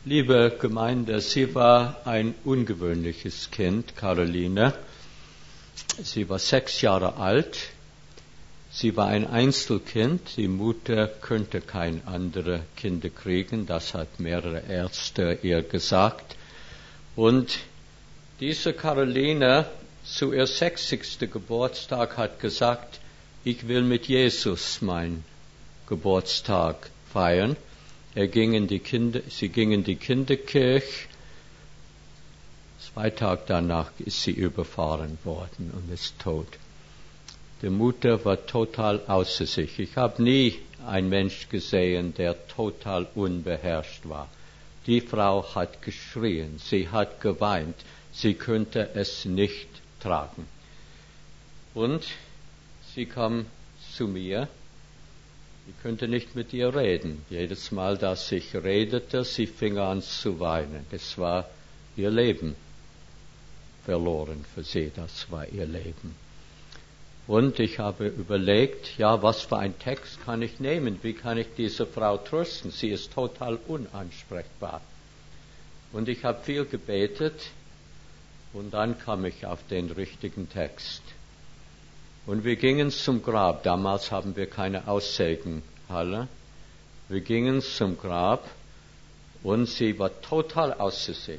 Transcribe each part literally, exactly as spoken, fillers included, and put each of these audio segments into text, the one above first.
Liebe Gemeinde, sie war ein ungewöhnliches Kind, Caroline. Sie war sechs Jahre alt. Sie war ein Einzelkind. Die Mutter könnte kein andere Kinder kriegen. Das hat mehrere Ärzte ihr gesagt. Und diese Caroline zu ihr sechzigsten Geburtstag hat gesagt, ich will mit Jesus meinen Geburtstag feiern. Er ging in die Kinder, sie ging in die Kinderkirche. Zwei Tage danach ist sie überfahren worden und ist tot. Die Mutter war total außer sich. Ich habe nie einen Mensch gesehen, der total unbeherrscht war. Die Frau hat geschrien, sie hat geweint, sie konnte es nicht tragen. Und sie kam zu mir. Ich konnte nicht mit ihr reden. Jedes Mal, dass ich redete, sie fing an zu weinen. Es war ihr Leben verloren für sie. Das war ihr Leben. Und ich habe überlegt, ja, was für einen Text kann ich nehmen? Wie kann ich diese Frau trösten? Sie ist total unansprechbar. Und ich habe viel gebetet und dann kam ich auf den richtigen Text. Und wir gingen zum Grab. Damals haben wir keine Aussägenhalle. Wir gingen zum Grab und sie war total außer sich.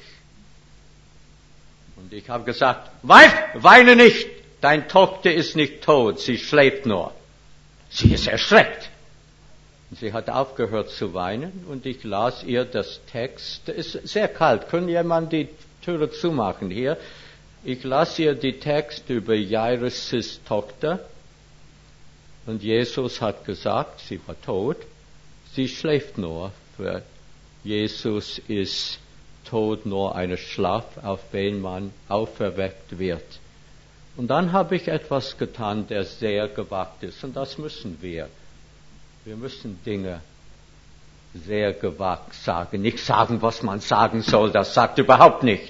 Und ich habe gesagt, Weib, weine nicht! Deine Tochter ist nicht tot, sie schläft nur. Sie ist erschreckt. Und sie hat aufgehört zu weinen und ich las ihr das Text. Es ist sehr kalt. Können jemand die Türe zumachen hier? Ich las ihr die Text über Jairus' Tochter und Jesus hat gesagt, sie war tot, sie schläft nur, für Jesus ist Tod nur ein Schlaf, auf den man auferweckt wird. Und dann habe ich etwas getan, der sehr gewagt ist und das müssen wir. Wir müssen Dinge sehr gewagt sagen, nicht sagen, was man sagen soll, das sagt überhaupt nicht.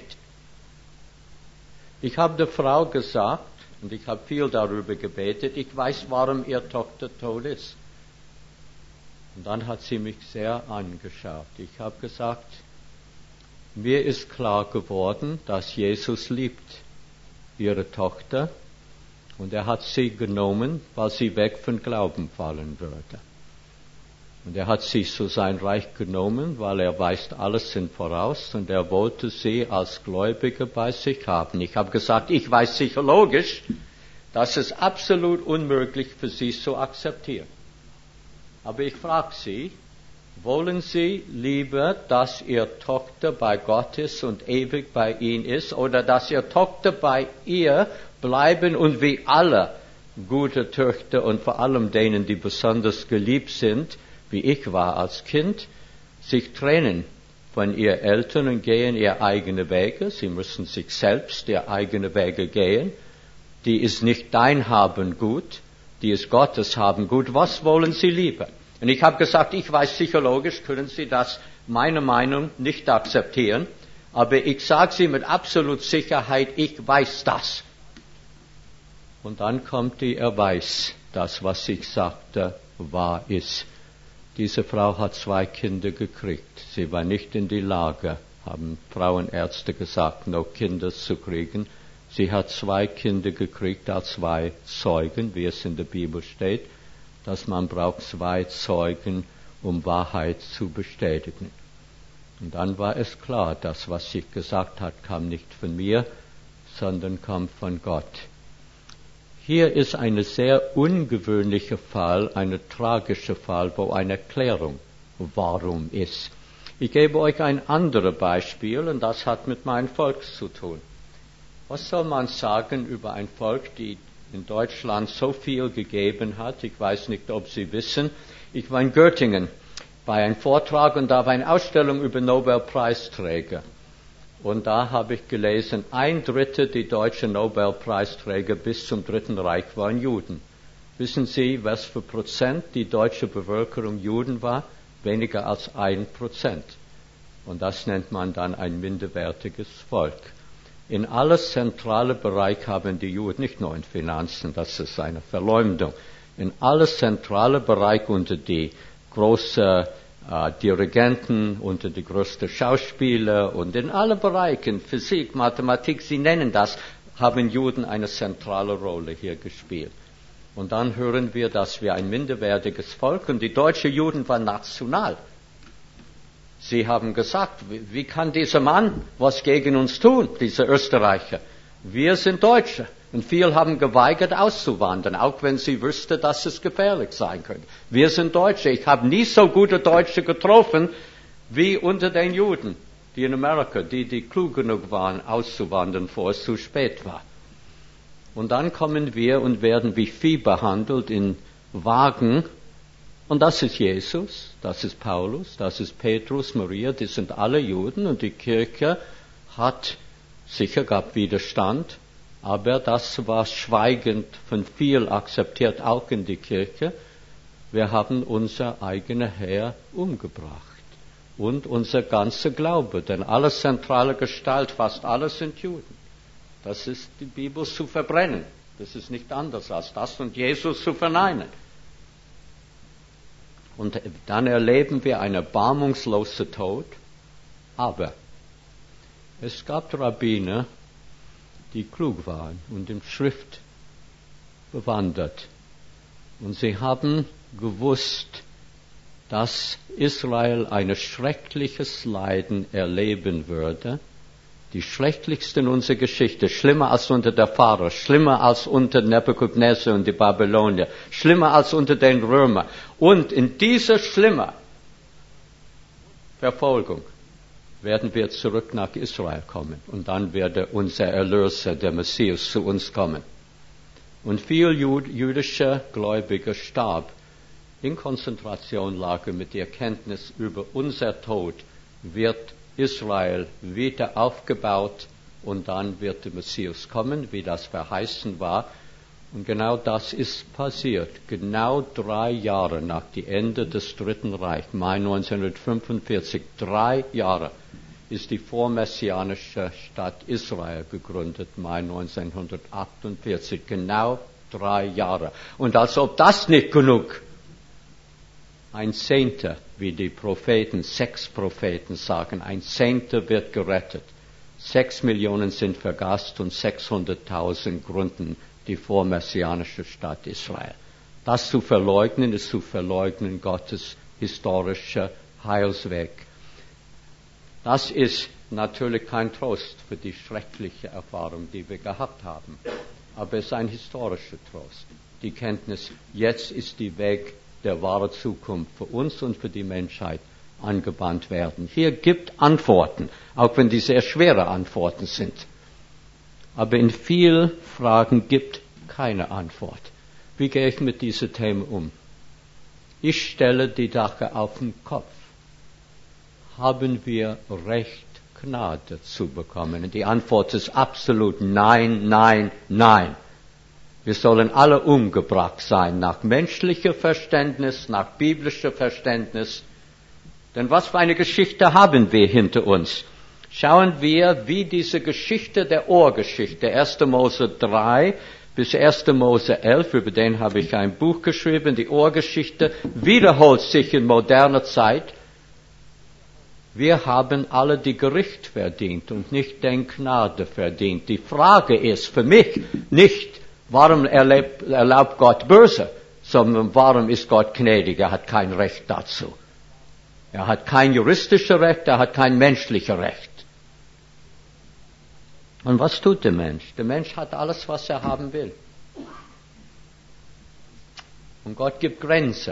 Ich habe der Frau gesagt, und ich habe viel darüber gebetet, ich weiß, warum ihre Tochter tot ist. Und dann hat sie mich sehr angeschaut. Ich habe gesagt, mir ist klar geworden, dass Jesus liebt ihre Tochter und er hat sie genommen, weil sie weg von Glauben fallen würde. Und er hat sie zu sein Reich genommen, weil er weist alles in voraus und er wollte sie als Gläubige bei sich haben. Ich habe gesagt, ich weiß psychologisch, dass es absolut unmöglich für sie zu akzeptieren. Aber ich frage Sie, wollen Sie lieber, dass Ihre Tochter bei Gott ist und ewig bei ihm ist, oder dass Ihre Tochter bei ihr bleiben und wie alle gute Töchter und vor allem denen, die besonders geliebt sind, wie ich war als Kind, sich trennen von ihren Eltern und gehen ihre eigenen Wege. Sie müssen sich selbst ihre eigenen Wege gehen. Die ist nicht dein Haben gut, die ist Gottes Haben gut. Was wollen Sie lieber? Und ich habe gesagt, ich weiß psychologisch, können Sie das, meine Meinung, nicht akzeptieren. Aber ich sage Sie mit absolut Sicherheit, ich weiß das. Und dann kommt die, er weiß, das, was ich sagte, wahr ist. Diese Frau hat zwei Kinder gekriegt. Sie war nicht in die Lage, haben Frauenärzte gesagt, noch Kinder zu kriegen. Sie hat zwei Kinder gekriegt als zwei Zeugen, wie es in der Bibel steht, dass man braucht zwei Zeugen, um Wahrheit zu bestätigen. Und dann war es klar, das, was sie gesagt hat, kam nicht von mir, sondern kam von Gott. Hier ist ein sehr ungewöhnlicher Fall, ein tragischer Fall, wo eine Erklärung warum ist. Ich gebe euch ein anderes Beispiel und das hat mit meinem Volk zu tun. Was soll man sagen über ein Volk, die in Deutschland so viel gegeben hat? Ich weiß nicht, ob Sie wissen. Ich war in Göttingen bei einem Vortrag und da war eine Ausstellung über Nobelpreisträger. Und da habe ich gelesen, ein Drittel der deutschen Nobelpreisträger bis zum Dritten Reich waren Juden. Wissen Sie, was für Prozent die deutsche Bevölkerung Juden war? Weniger als ein Prozent. Und das nennt man dann ein minderwertiges Volk. In alle zentrale Bereiche haben die Juden, nicht nur in Finanzen, das ist eine Verleumdung, in alle zentrale Bereiche unter die großen äh, Dirigenten, unter die größten Schauspieler und in allen Bereichen, Physik, Mathematik, Sie nennen das, haben Juden eine zentrale Rolle hier gespielt. Und dann hören wir, dass wir ein minderwertiges Volk und die deutschen Juden waren national. Sie haben gesagt, wie kann dieser Mann was gegen uns tun, dieser Österreicher? Wir sind Deutsche. Und viele haben geweigert auszuwandern, auch wenn sie wüssten, dass es gefährlich sein könnte. Wir sind Deutsche. Ich habe nie so gute Deutsche getroffen wie unter den Juden, die in Amerika, die, die klug genug waren, auszuwandern, bevor es zu spät war. Und dann kommen wir und werden wie Vieh behandelt in Wagen. Und das ist Jesus, das ist Paulus, das ist Petrus, Maria, die sind alle Juden. Und die Kirche hat, sicher gab Widerstand, aber das war schweigend von viel akzeptiert, auch in die Kirche. Wir haben unser eigener Herr umgebracht und unser ganzer Glaube, denn alle zentrale Gestalt, fast alles sind Juden. Das ist die Bibel zu verbrennen. Das ist nicht anders als das und Jesus zu verneinen. Und dann erleben wir einen erbarmungslosen Tod. Aber es gab Rabbiner, die klug waren und in Schrift bewandert. Und sie haben gewusst, dass Israel ein schreckliches Leiden erleben würde. Die schrecklichste in unserer Geschichte, schlimmer als unter der Pharao, schlimmer als unter Nebuchadnezzar und die Babylonier, schlimmer als unter den Römern. Und in dieser schlimmen Verfolgung werden wir zurück nach Israel kommen. Und dann wird unser Erlöser, der Messias, zu uns kommen. Und viel jüdische Gläubige starb in Konzentrationslager mit der Erkenntnis über unser Tod wird Israel wieder aufgebaut und dann wird der Messias kommen, wie das verheißen war. Und genau das ist passiert. Genau drei Jahre nach dem Ende des Dritten Reichs, Mai neunzehnhundertfünfundvierzig, drei Jahre, ist die vormessianische Stadt Israel gegründet, Mai neunzehnhundertachtundvierzig. Genau drei Jahre. Und als ob das nicht genug, ein Zehnter, wie die Propheten, sechs Propheten sagen, ein Zehnter wird gerettet. Sechs Millionen sind vergast und sechshunderttausend gründen die vormessianische Stadt Israel. Das zu verleugnen, ist zu verleugnen Gottes historischer Heilsweg. Das ist natürlich kein Trost für die schreckliche Erfahrung, die wir gehabt haben. Aber es ist ein historischer Trost. Die Kenntnis, jetzt ist die Weg der wahren Zukunft für uns und für die Menschheit angebannt werden. Hier gibt Antworten, auch wenn die sehr schwere Antworten sind. Aber in vielen Fragen gibt keine Antwort. Wie gehe ich mit diesen Themen um? Ich stelle die Sache auf den Kopf. Haben wir Recht, Gnade zu bekommen? Und die Antwort ist absolut nein, nein, nein. Wir sollen alle umgebracht sein, nach menschlichem Verständnis, nach biblischem Verständnis. Denn was für eine Geschichte haben wir hinter uns? Schauen wir, wie diese Geschichte der Urgeschichte, erster Mose drei bis erster Mose elf, über den habe ich ein Buch geschrieben, die Urgeschichte wiederholt sich in moderner Zeit. Wir haben alle die Gericht verdient und nicht den Gnade verdient. Die Frage ist für mich nicht, warum erlaubt, erlaubt Gott Böse, sondern warum ist Gott gnädig? Er hat kein Recht dazu. Er hat kein juristisches Recht, er hat kein menschliches Recht. Und was tut der Mensch? Der Mensch hat alles, was er haben will. Und Gott gibt Grenzen.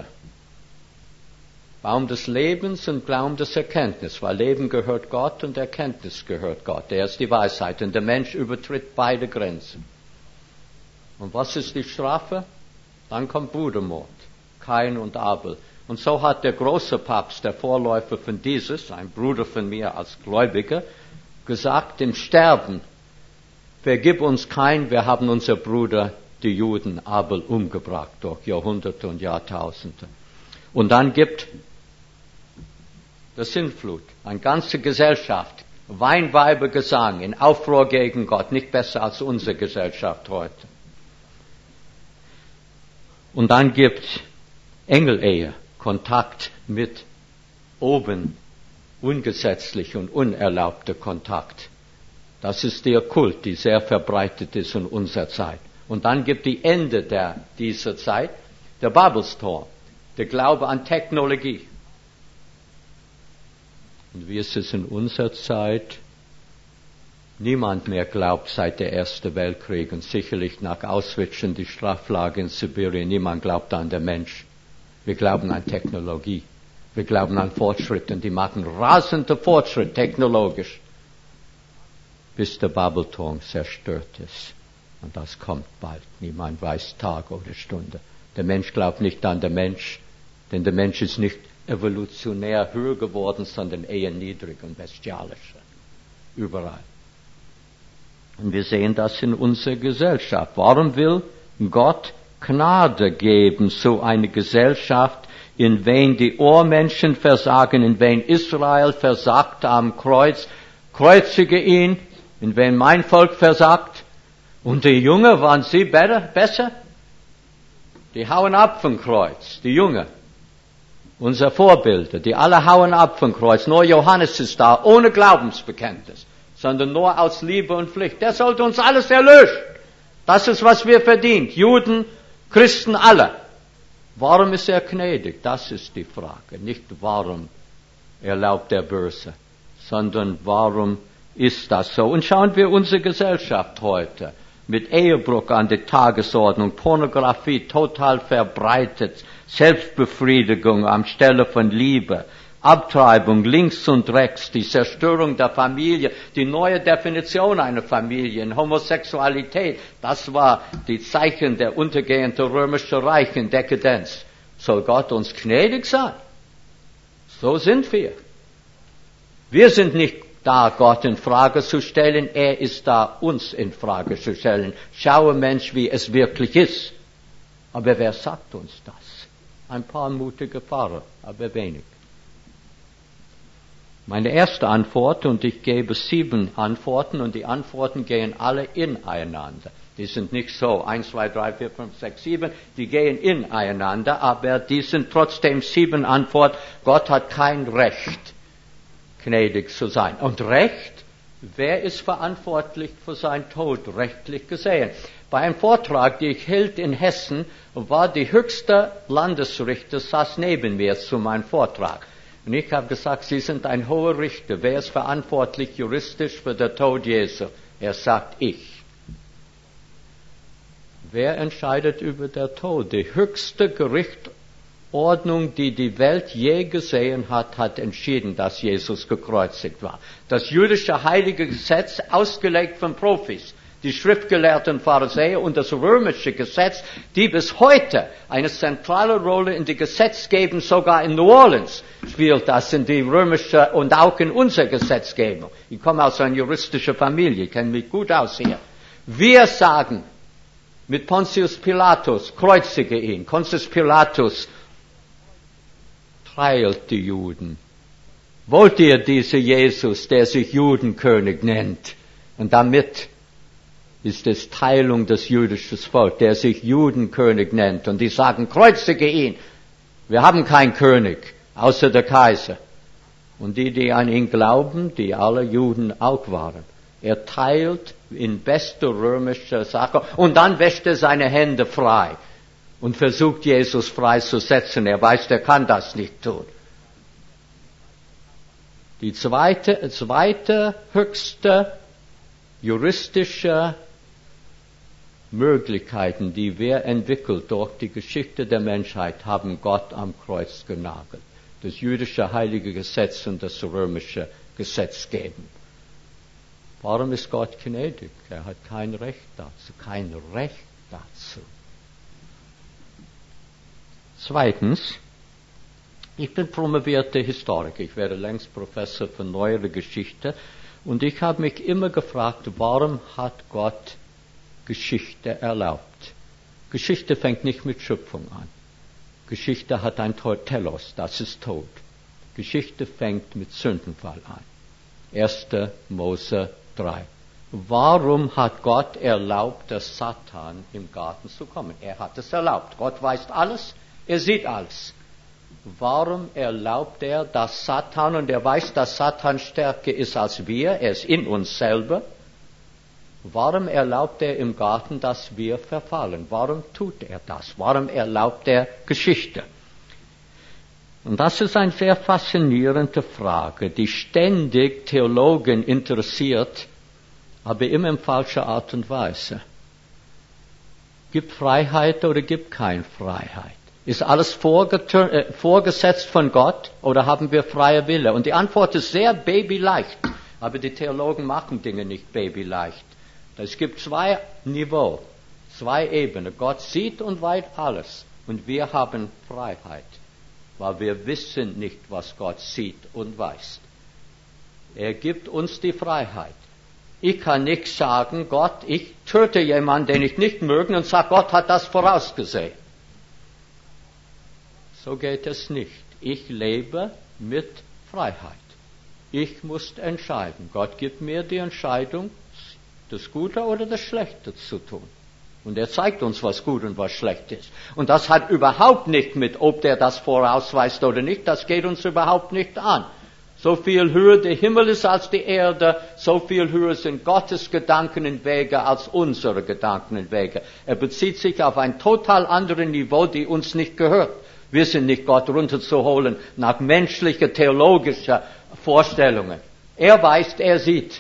Baum des Lebens und Baum des Erkenntnis, weil Leben gehört Gott und Erkenntnis gehört Gott. Er ist die Weisheit und der Mensch übertritt beide Grenzen. Und was ist die Strafe? Dann kommt Brudermord, Kain und Abel. Und so hat der große Papst, der Vorläufer von dieses, ein Bruder von mir als Gläubiger, gesagt, im Sterben, vergib uns Kain, wir haben unser Bruder, die Juden, Abel, umgebracht durch Jahrhunderte und Jahrtausende. Und dann gibt das Sintflut, eine ganze Gesellschaft, Weinweiber Gesang, in Aufruhr gegen Gott, nicht besser als unsere Gesellschaft heute. Und dann gibt Engelehe, Kontakt mit oben ungesetzlich und unerlaubter Kontakt. Das ist der Kult, die sehr verbreitet ist in unserer Zeit. Und dann gibt die Ende der, dieser Zeit der Babelstorm, der Glaube an Technologie. Und wie ist es in unserer Zeit? Niemand mehr glaubt seit der Ersten Weltkrieg und sicherlich nach Auschwitz und die Straflage in Sibirien, niemand glaubt an den Mensch. Wir glauben an Technologie. Wir glauben an Fortschritt und die machen rasenden Fortschritt technologisch, bis der Babelturm zerstört ist. Und das kommt bald. Niemand weiß Tag oder Stunde. Der Mensch glaubt nicht an den Mensch, denn der Mensch ist nicht evolutionär höher geworden, sondern eher niedrig und bestialischer. Überall. Und wir sehen das in unserer Gesellschaft. Warum will Gott Gnade geben, so eine Gesellschaft, in wen die Urmenschen versagen, in wen Israel versagt am Kreuz, kreuzige ihn, in wen mein Volk versagt. Und die Jünger, waren sie besser? Die hauen ab vom Kreuz, die Jünger. Unsere Vorbilder, die alle hauen ab vom Kreuz. Nur Johannes ist da, ohne Glaubensbekenntnis, sondern nur aus Liebe und Pflicht. Der sollte uns alles erlösen. Das ist, was wir verdient. Juden, Christen, alle. Warum ist er gnädig? Das ist die Frage. Nicht warum erlaubt der Böse, sondern warum ist das so? Und schauen wir unsere Gesellschaft heute mit Ehebruch an die Tagesordnung, Pornografie total verbreitet, Selbstbefriedigung anstelle von Liebe, Abtreibung links und rechts, die Zerstörung der Familie, die neue Definition einer Familie, in Homosexualität, das war die Zeichen der untergehenden römischen Reich in Dekadenz. Soll Gott uns gnädig sein? So sind wir. Wir sind nicht da, Gott in Frage zu stellen, er ist da, uns in Frage zu stellen. Schaue, Mensch, wie es wirklich ist. Aber wer sagt uns das? Ein paar mutige Pfarrer, aber wenig. Meine erste Antwort, und ich gebe sieben Antworten, und die Antworten gehen alle ineinander. Die sind nicht so, eins, zwei, drei, vier, fünf, sechs, sieben, die gehen ineinander, aber die sind trotzdem sieben Antworten. Gott hat kein Recht, gnädig zu sein. Und Recht, wer ist verantwortlich für seinen Tod, rechtlich gesehen? Bei einem Vortrag, den ich hielt in Hessen, war die höchste Landesrichter, saß neben mir zu meinem Vortrag. Und ich habe gesagt, Sie sind ein hoher Richter. Wer ist verantwortlich juristisch für den Tod Jesu? Er sagt, ich. Wer entscheidet über den Tod? Die höchste Gerichtsordnung, die die Welt je gesehen hat, hat entschieden, dass Jesus gekreuzigt war. Das jüdische heilige Gesetz, ausgelegt von Profis, die schriftgelehrten Pharisäer und das römische Gesetz, die bis heute eine zentrale Rolle in der Gesetzgebung, sogar in New Orleans, spielt das in die römische und auch in unserer Gesetzgebung. Ich komme aus einer juristischen Familie, ich kenne mich gut aus hier. Wir sagen mit Pontius Pilatus, kreuzige ihn. Pontius Pilatus teilt die Juden. Wollt ihr diesen Jesus, der sich Judenkönig nennt? Und damit ist es Teilung des jüdischen Volkes, der sich Judenkönig nennt. Und die sagen, kreuzige ihn. Wir haben keinen König, außer der Kaiser. Und die, die an ihn glauben, die alle Juden auch waren. Er teilt in bester römischer Sache und dann wäscht er seine Hände frei und versucht, Jesus freizusetzen. Er weiß, er kann das nicht tun. Die zweite, zweite höchste juristische Möglichkeiten, die wir entwickelt durch die Geschichte der Menschheit, haben Gott am Kreuz genagelt. Das jüdische heilige Gesetz und das römische Gesetzgebung. Warum ist Gott gnädig? Er hat kein Recht dazu, kein Recht dazu. Zweitens, ich bin promovierter Historiker, ich werde längst Professor für neuere Geschichte und ich habe mich immer gefragt, warum hat Gott Geschichte erlaubt? Geschichte fängt nicht mit Schöpfung an. Geschichte hat ein Telos, das ist Tod. Geschichte fängt mit Sündenfall an. erster Mose drei. Warum hat Gott erlaubt, dass Satan im Garten zu kommen? Er hat es erlaubt. Gott weiß alles, er sieht alles. warum erlaubt er, dass Satan, und er weiß, dass Satan stärker ist als wir, er ist in uns selber, warum erlaubt er im Garten, dass wir verfallen? Warum tut er das? Warum erlaubt er Geschichte? Und das ist eine sehr faszinierende Frage, die ständig Theologen interessiert, aber immer in falscher Art und Weise. Gibt Freiheit oder gibt keine Freiheit? Ist alles vorgesetzt von Gott oder haben wir freie Wille? Und die Antwort ist sehr babyleicht, aber die Theologen machen Dinge nicht babyleicht. Es gibt zwei Niveaus, zwei Ebenen. Gott sieht und weiß alles und wir haben Freiheit, weil wir wissen nicht, was Gott sieht und weiß. Er gibt uns die Freiheit. Ich kann nicht sagen, Gott, ich töte jemanden, den ich nicht möge, und sage, Gott hat das vorausgesehen. So geht es nicht. Ich lebe mit Freiheit. Ich muss entscheiden. Gott gibt mir die Entscheidung, das Gute oder das Schlechte zu tun. Und er zeigt uns, was gut und was schlecht ist. Und das hat überhaupt nicht mit, ob der das vorausweist oder nicht, das geht uns überhaupt nicht an. So viel höher der Himmel ist als die Erde, so viel höher sind Gottes Gedanken und Wege als unsere Gedanken und Wege. Er bezieht sich auf ein total anderes Niveau, die uns nicht gehört. Wir sind nicht Gott runterzuholen nach menschlicher, theologischer Vorstellungen. Er weiß, er sieht.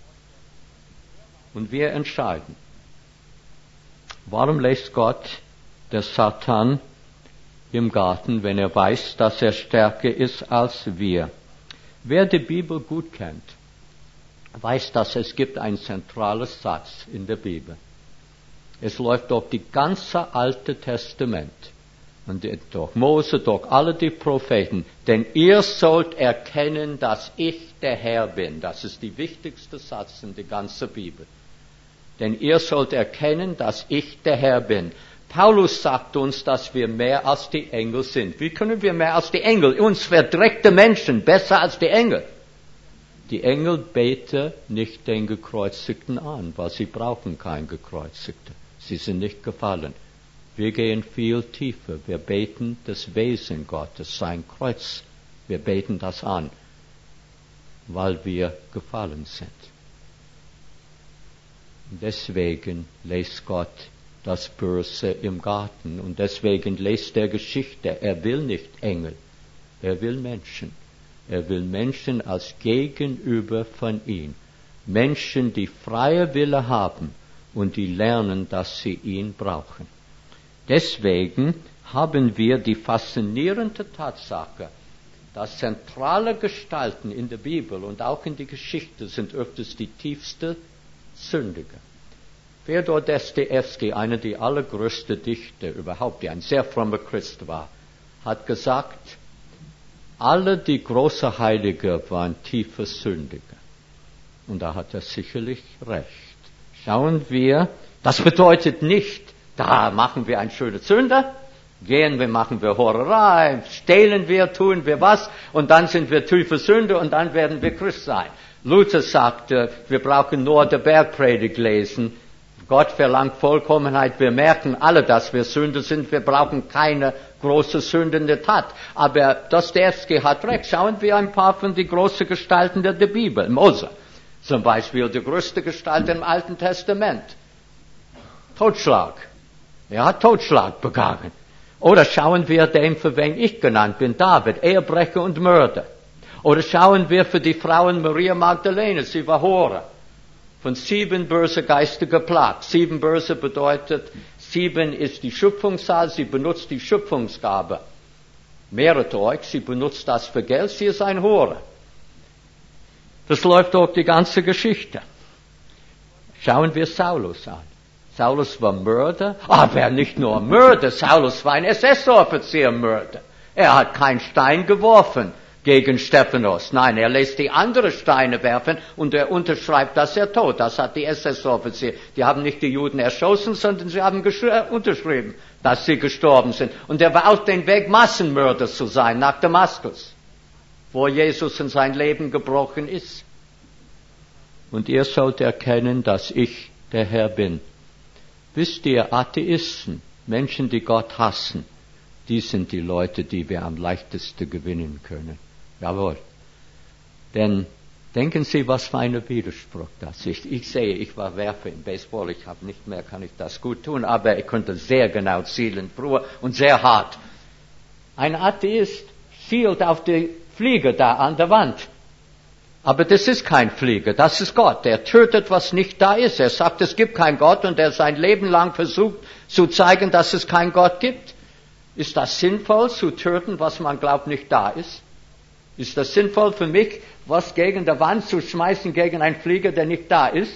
Und wir entscheiden. Warum lässt Gott der Satan im Garten, wenn er weiß, dass er stärker ist als wir? Wer die Bibel gut kennt, weiß, dass es gibt einen zentralen Satz in der Bibel. Es läuft durch die ganze Alte Testament und durch Mose, durch alle die Propheten. Denn ihr sollt erkennen, dass ich der Herr bin. Das ist der wichtigste Satz in der ganzen Bibel. Denn ihr sollt erkennen, dass ich der Herr bin. Paulus sagt uns, dass wir mehr als die Engel sind. Wie können wir mehr als die Engel? Uns verdreckte Menschen, besser als die Engel. Die Engel beten nicht den Gekreuzigten an, weil sie brauchen keinen Gekreuzigten. Sie sind nicht gefallen. Wir gehen viel tiefer. Wir beten das Wesen Gottes, sein Kreuz. Wir beten das an, weil wir gefallen sind. Deswegen lässt Gott das Böse im Garten. Und deswegen lässt er Geschichte. Er will nicht Engel. Er will Menschen. Er will Menschen als Gegenüber von ihm. Menschen, die freie Wille haben und die lernen, dass sie ihn brauchen. Deswegen haben wir die faszinierende Tatsache, dass zentrale Gestalten in der Bibel und auch in der Geschichte sind öfters die tiefste Sündiger. Fjodor Dostojewski, einer der allergrößten Dichter überhaupt, der ein sehr frommer Christ war, hat gesagt, alle die großen Heiligen waren tiefe Sündiger. Und da hat er sicherlich recht. Schauen wir, das bedeutet nicht, da machen wir einen schönen Sünder, gehen wir, machen wir Horerei, stehlen wir, tun wir was, und dann sind wir tiefe Sünder und dann werden wir Christ sein. Luther sagte, wir brauchen nur die Bergpredigt lesen. Gott verlangt Vollkommenheit. Wir merken alle, dass wir Sünder sind. Wir brauchen keine große sündende Tat. Aber Dostojewski hat recht. Schauen wir ein paar von den großen Gestalten der Bibel. Mose, zum Beispiel, die größte Gestalt im Alten Testament. Totschlag. Er hat Totschlag begangen. Oder schauen wir den, für wen ich genannt bin, David, Ehebrecher und Mörder. Oder schauen wir für die Frauen Maria Magdalene, sie war Hure. Von sieben böse Geister geplagt. Sieben böse bedeutet, sieben ist die Schöpfungszahl, sie benutzt die Schöpfungsgabe. Mehret euch, sie benutzt das für Geld, sie ist ein Hure. Das läuft durch die ganze Geschichte. Schauen wir Saulus an. Saulus war Mörder, aber nicht nur Mörder, Saulus war ein S S-Offizier Mörder. Er hat keinen Stein geworfen gegen Stephanos. Nein, er lässt die anderen Steine werfen und er unterschreibt, dass er tot. Das hat die S S-Offizier. Die haben nicht die Juden erschossen, sondern sie haben unterschrieben, dass sie gestorben sind. Und er war auf dem Weg, Massenmörder zu sein nach Damaskus, wo Jesus in sein Leben gebrochen ist. Und ihr sollt erkennen, dass ich der Herr bin. Wisst ihr, Atheisten, Menschen, die Gott hassen, die sind die Leute, die wir am leichtesten gewinnen können. Jawohl. Denn denken Sie, was für ein Widerspruch das ist. Ich sehe, ich war Werfer im Baseball, ich habe nicht mehr, kann ich das gut tun, aber ich konnte sehr genau zielen, früher und sehr hart. Ein Atheist zielt auf die Fliege da an der Wand. Aber das ist kein Flieger, das ist Gott. Er tötet, was nicht da ist. Er sagt, es gibt keinen Gott und er sein Leben lang versucht zu zeigen, dass es keinen Gott gibt. Ist das sinnvoll, zu töten, was man glaubt nicht da ist? Ist das sinnvoll für mich, was gegen die Wand zu schmeißen, gegen einen Flieger, der nicht da ist?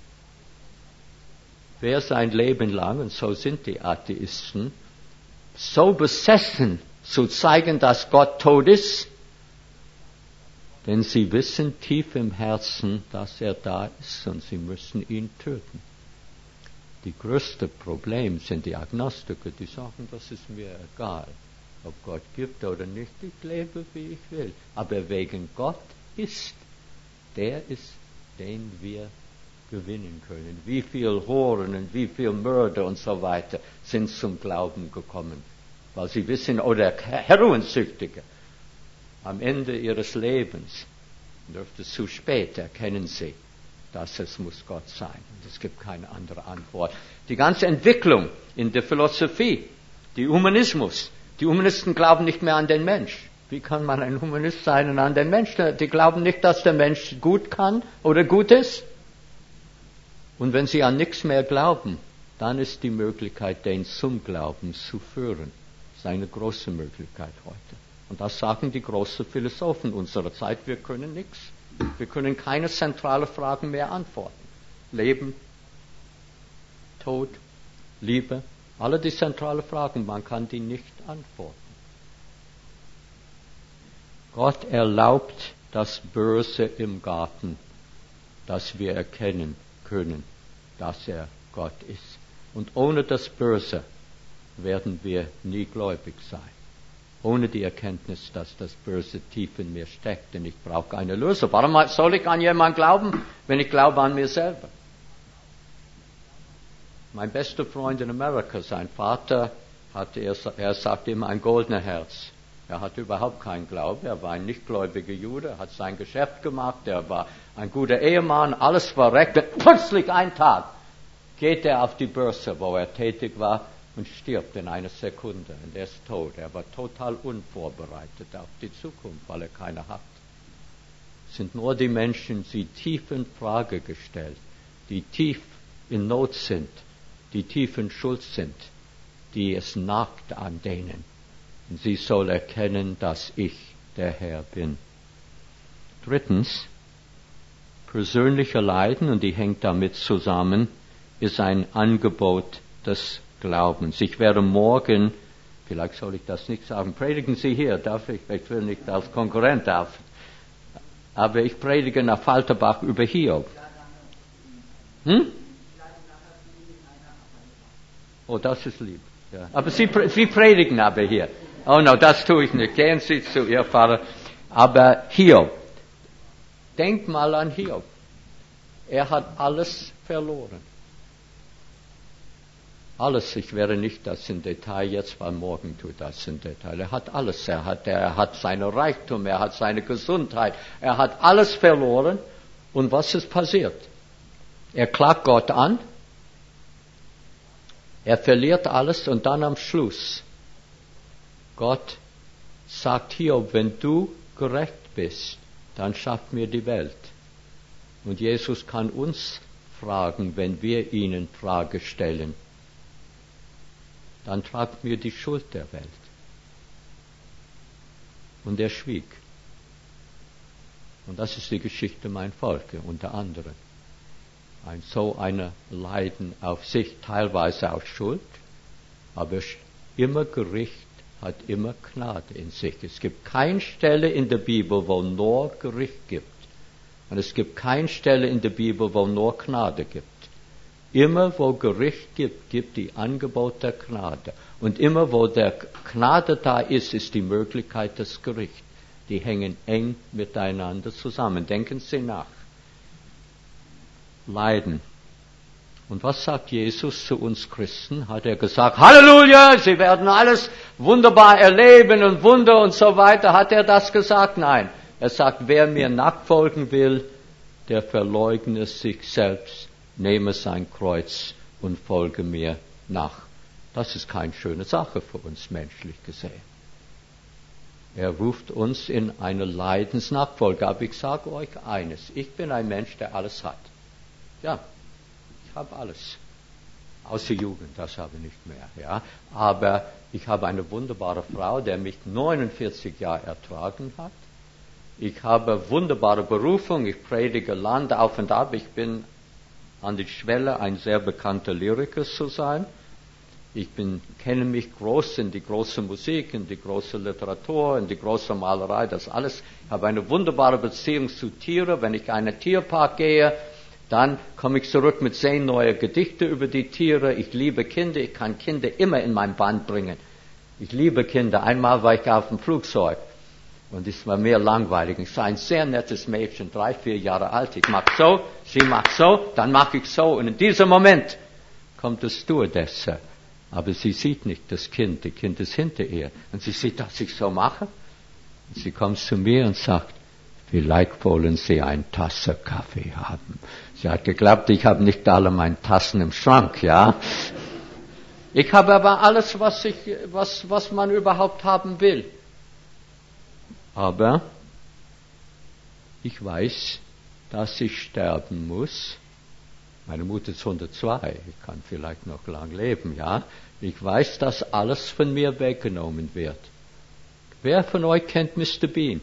Wer sein Leben lang, und so sind die Atheisten, so besessen zu zeigen, dass Gott tot ist, denn sie wissen tief im Herzen, dass er da ist und sie müssen ihn töten. Die größte Problem sind die Agnostiker, die sagen, das ist mir egal, ob Gott gibt oder nicht, ich lebe, wie ich will. Aber wegen Gott ist, der ist, den wir gewinnen können. Wie viel Horen und wie viel Mörder und so weiter sind zum Glauben gekommen, weil sie wissen, oder Heroinsüchtige, am Ende ihres Lebens, dürfte es zu spät, erkennen sie, dass es muss Gott sein. Und es gibt keine andere Antwort. Die ganze Entwicklung in der Philosophie, die Humanismus, die Humanisten glauben nicht mehr an den Mensch. Wie kann man ein Humanist sein und an den Mensch? Die glauben nicht, dass der Mensch gut kann oder gut ist. Und wenn sie an nichts mehr glauben, dann ist die Möglichkeit, den zum Glauben zu führen. Das ist eine große Möglichkeit heute. Und das sagen die großen Philosophen unserer Zeit. Wir können nichts. Wir können keine zentralen Fragen mehr antworten. Leben, Tod, Liebe, alle die zentralen Fragen, man kann die nicht antworten. Gott erlaubt das Böse im Garten, dass wir erkennen können, dass er Gott ist. Und ohne das Böse werden wir nie gläubig sein. Ohne die Erkenntnis, dass das Böse tief in mir steckt, denn ich brauche eine Lösung. Warum soll ich an jemanden glauben, wenn ich glaube an mir selber? Mein bester Freund in Amerika, sein Vater, hatte, er, er sagte immer, ein goldenes Herz. Er hatte überhaupt keinen Glauben, er war ein nichtgläubiger Jude, hat sein Geschäft gemacht, er war ein guter Ehemann, alles war recht. Plötzlich ein Tag geht er auf die Börse, wo er tätig war, und stirbt in einer Sekunde und er ist tot. Er war total unvorbereitet auf die Zukunft, weil er keine hat. Es sind nur die Menschen, die tief in Frage gestellt, die tief in Not sind, die tief in Schuld sind, die es nagt an denen. Und sie soll erkennen, dass ich der Herr bin. Drittens, persönlicher Leiden, und die hängt damit zusammen, ist ein Angebot des Glaubens. Ich werde morgen, vielleicht soll ich das nicht sagen, predigen Sie hier, darf ich, ich will nicht als Konkurrent auf, aber ich predige nach Falterbach über Hiob. Hm? Oh, das ist lieb. Ja. Aber Sie, Sie predigen aber hier. Oh no, das tue ich nicht. Gehen Sie zu Ihr Vater. Aber Hiob, denk mal an Hiob. Er hat alles verloren. Alles, ich werde nicht das im Detail jetzt, weil morgen tut das im Detail. Er hat alles, er hat, er hat seine Reichtum, er hat seine Gesundheit, er hat alles verloren. Und was ist passiert? Er klagt Gott an, er verliert alles und dann am Schluss, Gott sagt Hiob, wenn du gerecht bist, dann schaff mir die Welt. Und Jesus kann uns fragen, wenn wir ihn in Frage stellen, dann tragt mir die Schuld der Welt. Und er schwieg. Und das ist die Geschichte mein Volke, unter anderem. Ein so eine Leiden auf sich, teilweise aus Schuld, aber immer Gericht hat immer Gnade in sich. Es gibt keine Stelle in der Bibel, wo nur Gericht gibt. Und es gibt keine Stelle in der Bibel, wo nur Gnade gibt. Immer wo Gericht gibt, gibt die Angebot der Gnade. Und immer wo der Gnade da ist, ist die Möglichkeit des Gerichts. Die hängen eng miteinander zusammen. Denken Sie nach. Leiden. Und was sagt Jesus zu uns Christen? Hat er gesagt, Halleluja, Sie werden alles wunderbar erleben und Wunder und so weiter. Hat er das gesagt? Nein. Er sagt, wer mir nachfolgen will, der verleugne sich selbst, nehme sein Kreuz und folge mir nach. Das ist keine schöne Sache für uns menschlich gesehen. Er ruft uns in eine Leidensnachfolge. Aber ich sage euch eines, ich bin ein Mensch, der alles hat. Ja. Ich habe alles. Außer Jugend, das habe ich nicht mehr. Ja. Aber ich habe eine wunderbare Frau, der mich neunundvierzig Jahre ertragen hat. Ich habe wunderbare Berufung. Ich predige Land auf und ab. Ich bin an die Schwelle, ein sehr bekannter Lyriker zu sein. Ich bin, kenne mich groß in die große Musik, in die große Literatur, in die große Malerei, das alles. Ich habe eine wunderbare Beziehung zu Tieren. Wenn ich in einen Tierpark gehe, dann komme ich zurück mit zehn neue Gedichte über die Tiere. Ich liebe Kinder. Ich kann Kinder immer in mein Band bringen. Ich liebe Kinder. Einmal war ich auf dem Flugzeug und es war mir langweilig. Ich sah ein sehr nettes Mädchen, drei, vier Jahre alt. Ich mache so, sie macht so, dann mache ich so. Und in diesem Moment kommt das Stewardess. Aber sie sieht nicht das Kind. Das Kind ist hinter ihr. Und sie sieht, dass ich so mache. Und sie kommt zu mir und sagt, vielleicht wollen Sie eine Tasse Kaffee haben. Sie hat geglaubt, ich habe nicht alle meine Tassen im Schrank, ja. Ich habe aber alles, was ich, was, was man überhaupt haben will. Aber ich weiß, dass ich sterben muss. Meine Mutter ist hundertzwei. Ich kann vielleicht noch lang leben, ja. Ich weiß, dass alles von mir weggenommen wird. Wer von euch kennt Mister Bean?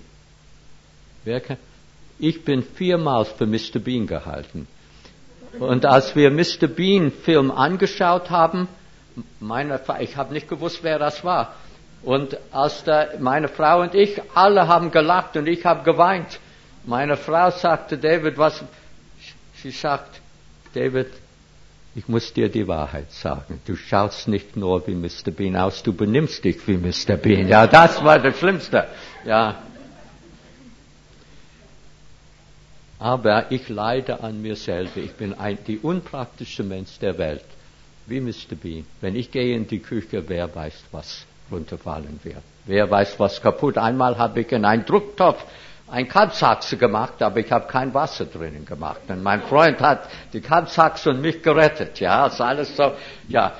Ich bin viermal für Mister Bean gehalten. Und als wir Mister Bean Film angeschaut haben, meine, ich habe nicht gewusst, wer das war. Und als der, meine Frau und ich, alle haben gelacht und ich habe geweint. Meine Frau sagte, David, was? Sie sagt, David, ich muss dir die Wahrheit sagen. Du schaust nicht nur wie Mister Bean aus, du benimmst dich wie Mister Bean. Ja, das war das Schlimmste. Ja. Aber ich leide an mir selber. Ich bin ein, die unpraktischste Mensch der Welt. Wie Mister Bean. Wenn ich gehe in die Küche, wer weiß, was runterfallen wird. Wer weiß, was kaputt. Einmal habe ich in einen Drucktopf ein Kalbsachse gemacht, aber ich habe kein Wasser drinnen gemacht. Und mein Freund hat die Kalbsachse und mich gerettet. Ja, ist alles so. Ja.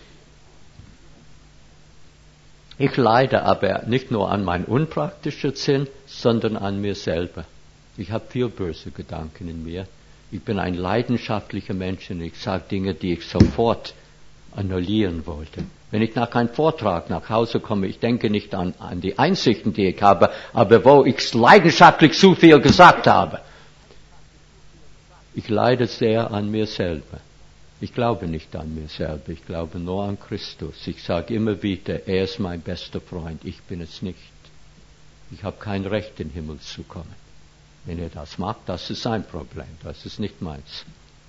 Ich leide aber nicht nur an meinem unpraktischen Sinn, sondern an mir selber. Ich habe viel böse Gedanken in mir. Ich bin ein leidenschaftlicher Mensch und ich sage Dinge, die ich sofort annullieren wollte. Wenn ich nach einem Vortrag nach Hause komme, ich denke nicht an, an die Einsichten, die ich habe, aber wo ich leidenschaftlich zu viel gesagt habe. Ich leide sehr an mir selber. Ich glaube nicht an mir selber, ich glaube nur an Christus. Ich sage immer wieder, er ist mein bester Freund, ich bin es nicht. Ich habe kein Recht, in den Himmel zu kommen. Wenn er das macht, das ist sein Problem, das ist nicht meins.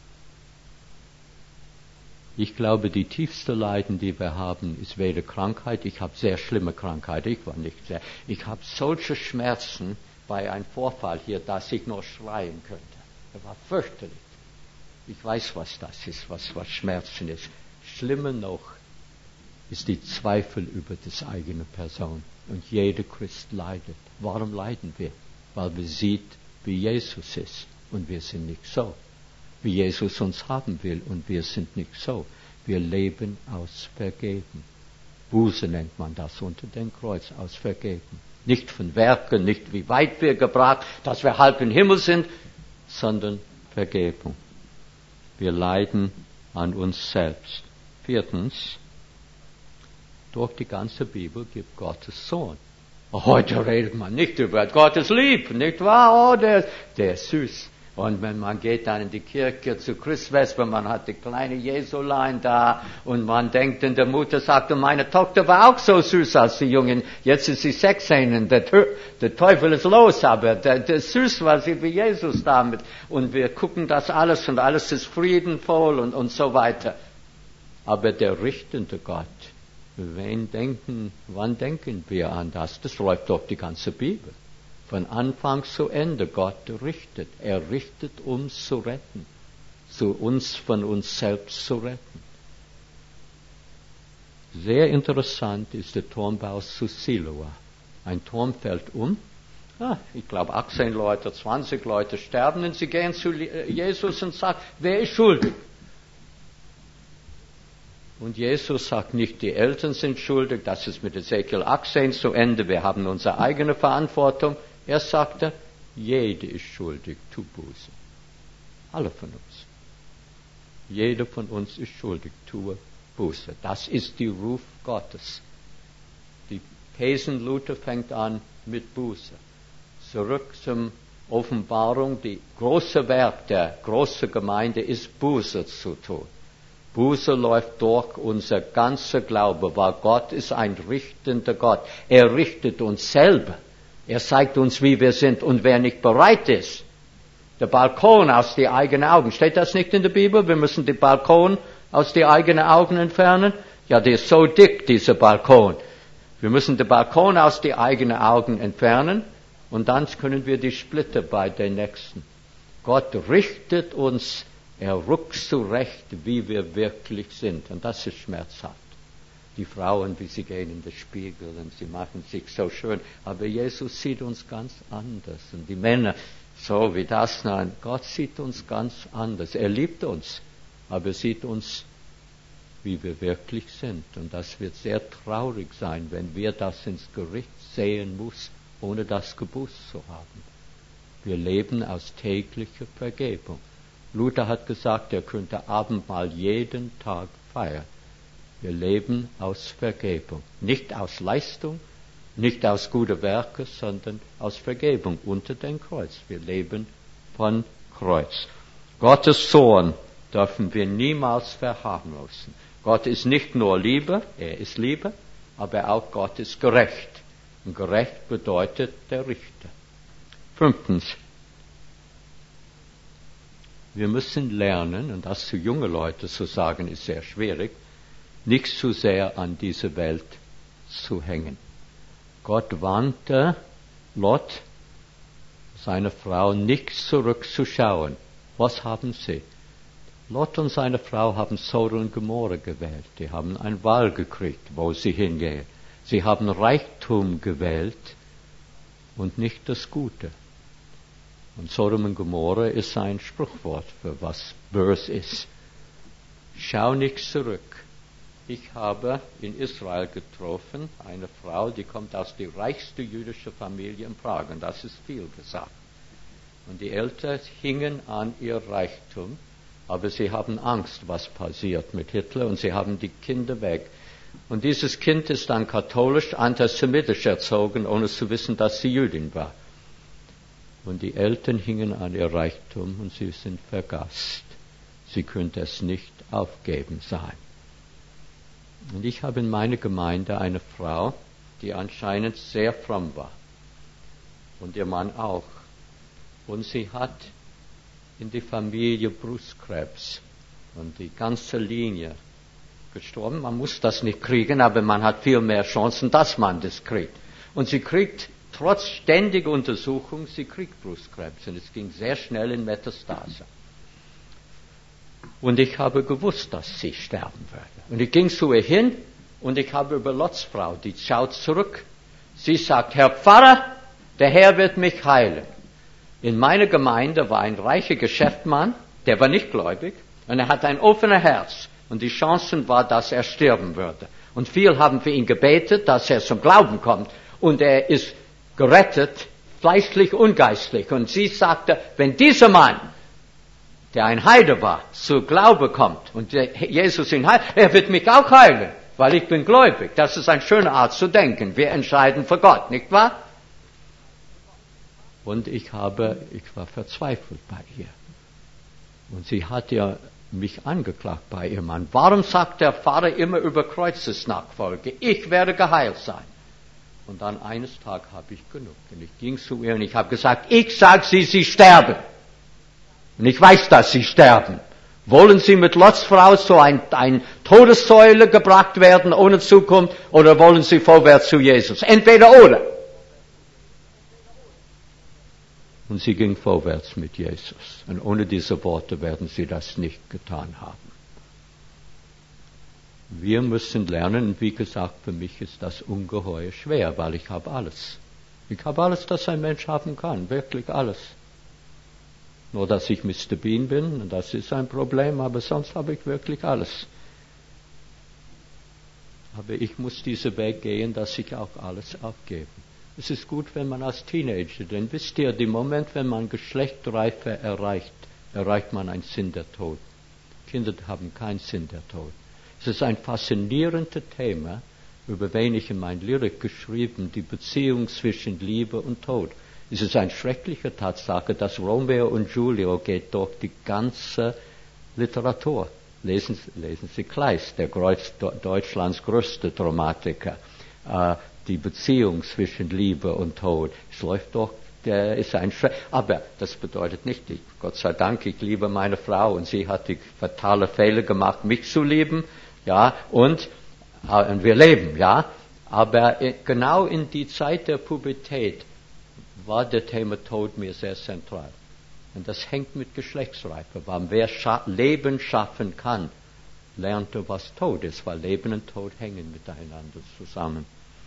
Ich glaube, die tiefste Leiden, die wir haben, ist weder Krankheit. Ich habe sehr schlimme Krankheit. Ich war nicht sehr. Ich habe solche Schmerzen bei einem Vorfall hier, dass ich nur schreien könnte. Das war fürchterlich. Ich weiß, was das ist, was, was Schmerzen ist. Schlimmer noch ist die Zweifel über das eigene Person. Und jeder Christ leidet. Warum leiden wir? Weil wir sehen, wie Jesus ist. Und wir sind nicht so. Wie Jesus uns haben will. Und wir sind nicht so. Wir leben aus Vergeben. Buße nennt man das unter dem Kreuz, aus Vergeben. Nicht von Werken, nicht wie weit wir gebracht, dass wir halb im Himmel sind, sondern Vergebung. Wir leiden an uns selbst. Viertens, durch die ganze Bibel gibt Gottes Sohn. Heute redet man nicht über Gottes Lieb, nicht wahr? Oh, der, der ist süß. Und wenn man geht dann in die Kirche zu Christvesper, man hat die kleine Jesulein da und man denkt, und der Mutter sagt, meine Tochter war auch so süß als die Jungen, jetzt ist sie sechzehn und der, der Teufel ist los, aber der, der süß war sie wie Jesus damit. Und wir gucken das alles und alles ist friedenvoll und, und so weiter. Aber der richtende Gott, wen denken, wann denken wir an das? Das läuft durch die ganze Bibel. Von Anfang zu Ende, Gott richtet. Er richtet, um zu retten. zu uns von uns selbst zu retten. Sehr interessant ist der Turmbau zu Siloa. Ein Turm fällt um. Ah, ich glaube, achtzehn Leute, zwanzig Leute sterben und sie gehen zu Jesus und sagen, wer ist schuldig? Und Jesus sagt nicht, die Eltern sind schuldig, das ist mit Ezekiel achtzehn zu Ende, wir haben unsere eigene Verantwortung. Er sagte, jede ist schuldig, tu Buße. Alle von uns. Jeder von uns ist schuldig, tue Buße. Das ist die Ruf Gottes. Die Thesen Luther fängt an mit Buße. Zurück zum Offenbarung, die große Werk der großen Gemeinde ist Buße zu tun. Buße läuft durch unser ganzer Glaube, weil Gott ist ein richtender Gott. Er richtet uns selber. Er zeigt uns, wie wir sind. Und wer nicht bereit ist, der Balkon aus die eigenen Augen. Steht das nicht in der Bibel? Wir müssen den Balkon aus die eigenen Augen entfernen. Ja, der ist so dick, dieser Balkon. Wir müssen den Balkon aus die eigenen Augen entfernen. Und dann können wir die Splitter bei den Nächsten. Gott richtet uns, er rückt zurecht, wie wir wirklich sind. Und das ist schmerzhaft. Die Frauen, wie sie gehen in den Spiegel und sie machen sich so schön. Aber Jesus sieht uns ganz anders. Und die Männer, so wie das, nein, Gott sieht uns ganz anders. Er liebt uns, aber er sieht uns, wie wir wirklich sind. Und das wird sehr traurig sein, wenn wir das ins Gericht sehen müssen, ohne das gebusst zu haben. Wir leben aus täglicher Vergebung. Luther hat gesagt, er könnte Abendmahl jeden Tag feiern. Wir leben aus Vergebung. Nicht aus Leistung, nicht aus guten Werken, sondern aus Vergebung unter dem Kreuz. Wir leben von Kreuz. Gottes Sohn dürfen wir niemals verharmlosen. Gott ist nicht nur Liebe, er ist Liebe, aber auch Gott ist gerecht. Und gerecht bedeutet der Richter. Fünftens. Wir müssen lernen, und das zu jungen Leuten zu sagen, ist sehr schwierig, nicht zu sehr an diese Welt zu hängen. Gott warnte Lot, seine Frau, nicht zurückzuschauen. Was haben sie? Lot und seine Frau haben Sodom und Gomorra gewählt. Die haben eine Wahl gekriegt, wo sie hingehen. Sie haben Reichtum gewählt und nicht das Gute. Und Sodom und Gomorra ist ein Spruchwort für was böse ist. Schau nicht zurück. Ich habe in Israel getroffen eine Frau, die kommt aus der reichsten jüdischen Familie in Prag. Und das ist viel gesagt. Und die Eltern hingen an ihr Reichtum, aber sie haben Angst, was passiert mit Hitler, und sie haben die Kinder weg. Und dieses Kind ist dann katholisch, antisemitisch erzogen, ohne zu wissen, dass sie Jüdin war. Und die Eltern hingen an ihr Reichtum und sie sind vergast. Sie könnte es nicht aufgeben sein. Und ich habe in meiner Gemeinde eine Frau, die anscheinend sehr fromm war. Und ihr Mann auch. Und sie hat in die Familie Brustkrebs. Und die ganze Linie gestorben. Man muss das nicht kriegen, aber man hat viel mehr Chancen, dass man das kriegt. Und sie kriegt, trotz ständiger Untersuchung, sie kriegt Brustkrebs. Und es ging sehr schnell in Metastase. Und ich habe gewusst, dass sie sterben würde. Und ich ging zu ihr hin und ich habe über Lots Frau, die schaut zurück. Sie sagt, Herr Pfarrer, der Herr wird mich heilen. In meiner Gemeinde war ein reicher Geschäftsmann, der war nicht gläubig und er hat ein offenes Herz. Und die Chancen war, dass er sterben würde. Und viele haben für ihn gebetet, dass er zum Glauben kommt. Und er ist gerettet, fleischlich und geistlich. Und sie sagte, wenn dieser Mann, der ein Heide war, zu Glaube kommt und Jesus ihn heilt, er wird mich auch heilen, weil ich bin gläubig. Das ist eine schöne Art zu denken. Wir entscheiden für Gott, nicht wahr? Und ich habe, ich war verzweifelt bei ihr. Und sie hat ja mich angeklagt bei ihrem Mann. Warum sagt der Pfarrer immer über Kreuzesnachfolge? Ich werde geheilt sein. Und dann eines Tages habe ich genug. Und ich ging zu ihr und ich habe gesagt, ich sage Sie, Sie sterben. Und ich weiß, dass Sie sterben. Wollen Sie mit Lots Frau zu ein, ein Todessäule gebracht werden ohne Zukunft oder wollen Sie vorwärts zu Jesus? Entweder oder. Und sie ging vorwärts mit Jesus. Und ohne diese Worte werden sie das nicht getan haben. Wir müssen lernen, und wie gesagt, für mich ist das ungeheuer schwer, weil ich habe alles. Ich habe alles, das ein Mensch haben kann, wirklich alles. Nur, dass ich Mister Bean bin, und das ist ein Problem, aber sonst habe ich wirklich alles. Aber ich muss diesen Weg gehen, dass ich auch alles aufgebe. Es ist gut, wenn man als Teenager, denn wisst ihr, im Moment, wenn man Geschlechtsreife erreicht, erreicht man einen Sinn der Tod. Kinder haben keinen Sinn der Tod. Es ist ein faszinierendes Thema, über wen ich in mein Lyrik geschrieben, die Beziehung zwischen Liebe und Tod. Es ist eine schreckliche Tatsache, dass Romeo und Julio geht durch die ganze Literatur. Lesen, lesen Sie Kleist, der Kreuz, Deutschlands größte Dramatiker. Äh, die Beziehung zwischen Liebe und Tod. Es läuft doch, der ist ein Schreck. Aber das bedeutet nicht, ich, Gott sei Dank, ich liebe meine Frau und sie hat die fatale Fehler gemacht, mich zu lieben. Ja, und, äh, und wir leben, ja. Aber genau in die Zeit der Pubertät war das Thema Tod mir sehr zentral. Und das hängt mit Geschlechtsreife, weil wer scha- Leben schaffen kann, lernt er, was Tod ist, weil Leben und Tod hängen miteinander zusammen.